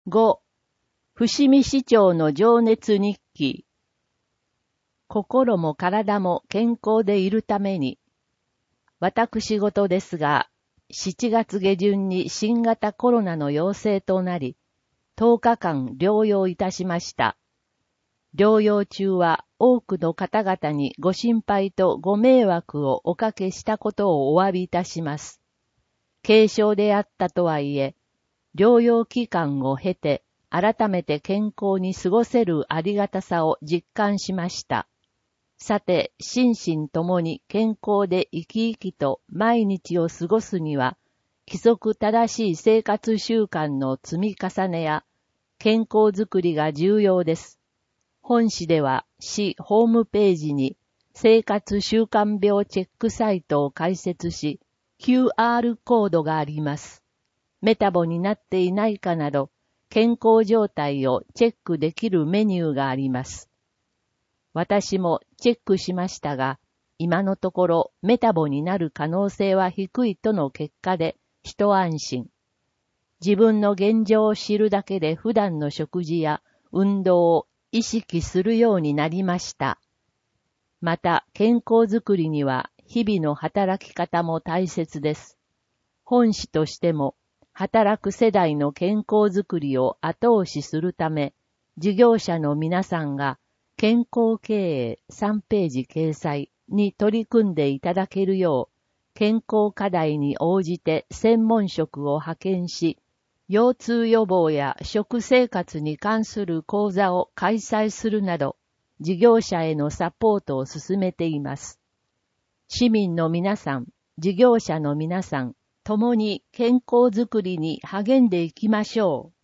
5、伏見市長の情熱日記。心も体も健康でいるために。私事ですが、7月下旬に新型コロナの陽性となり、10日間療養いたしました。療養中は多くの方々にご心配とご迷惑をおかけしたことをお詫びいたします。軽症であったとはいえ、療養期間を経て、改めて健康に過ごせるありがたさを実感しました。さて、心身ともに健康で生き生きと毎日を過ごすには、規則正しい生活習慣の積み重ねや健康づくりが重要です。本市では市ホームページに生活習慣病チェックサイトを開設し、QR コードがあります。メタボになっていないかなど、健康状態をチェックできるメニューがあります。私もチェックしましたが、今のところメタボになる可能性は低いとの結果で一安心。自分の現状を知るだけで普段の食事や運動を意識するようになりました。また健康づくりには日々の働き方も大切です。本市としても働く世代の健康づくりを後押しするため、事業者の皆さんが健康経営3ページ掲載に取り組んでいただけるよう、健康課題に応じて専門職を派遣し、腰痛予防や食生活に関する講座を開催するなど、事業者へのサポートを進めています。市民の皆さん、事業者の皆さん、共に健康づくりに励んでいきましょう。